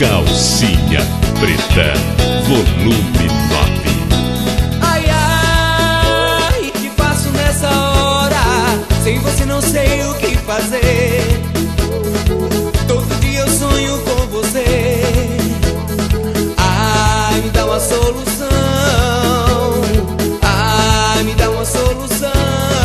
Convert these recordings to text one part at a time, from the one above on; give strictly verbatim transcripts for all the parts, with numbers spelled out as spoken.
Calcinha preta, volume nove. Ai, ai, que faço nessa hora? Sem você não sei o que fazer. Todo dia eu sonho com você. Ai, me dá uma solução. Ai, me dá uma solução.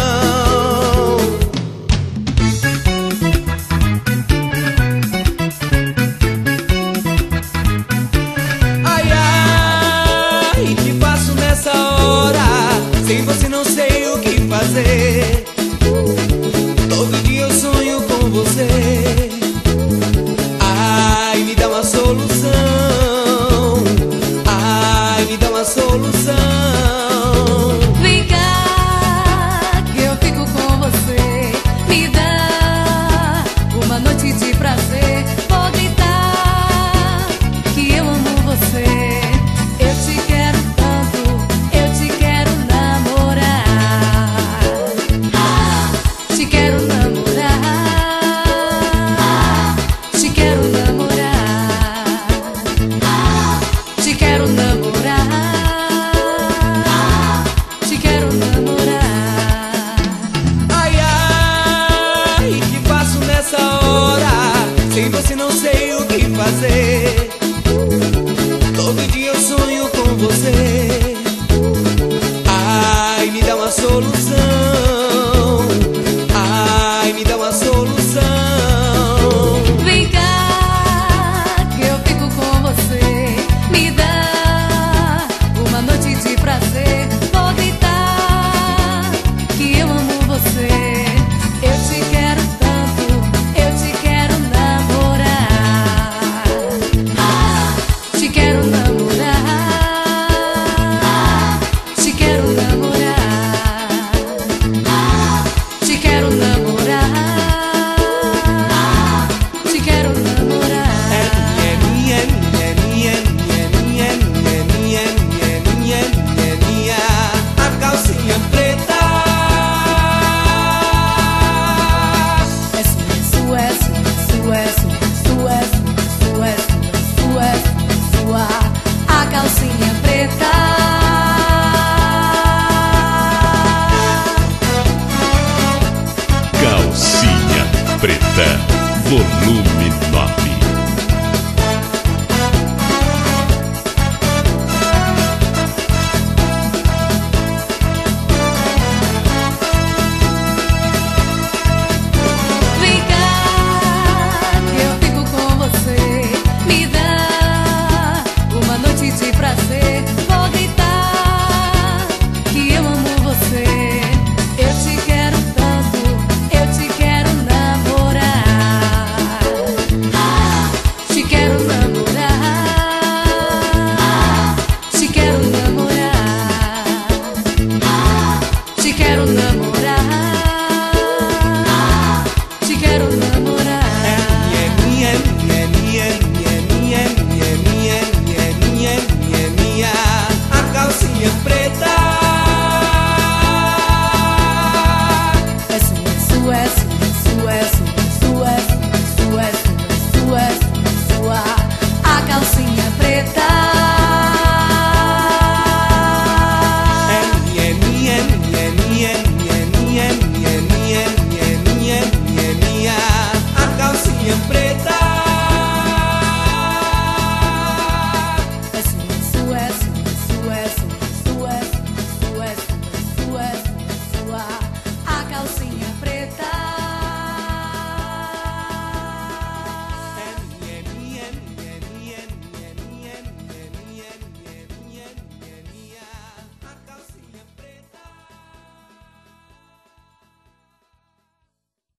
Sem você não sei o que fazer. Todo dia eu sonho com você. Ai, me dá uma solução. Ai, me dá uma solução. Vem cá, que eu fico com você. Me dá uma noite de prazer. Vou gritar que eu amo você. Eu te quero tanto, eu te quero namorar. Te quero namorar. Te quero namorar. Te quero namorar. Te quero namorar. Ai, ai, que faço nessa hora? Sem você não sei o que fazer. Todo dia eu sonho com você. Ai, me dá uma solução. Ai, me dá uma solução. Vem cá, que eu fico com você. Me dá uma noite de prazer. Vou gritar que eu amo você. Eu te quero tanto, eu te quero namorar. Te quero namorar. Te quero namorar. Te quero namorar. Te quero namorar. É minha, minha, minha, minha, minha, minha, minha, minha, minha, minha, minha, a calcinha preta. É sua, é sua, é sua, sua, é sua, é sua, é sua, a calcinha preta. Calcinha preta, volume nove.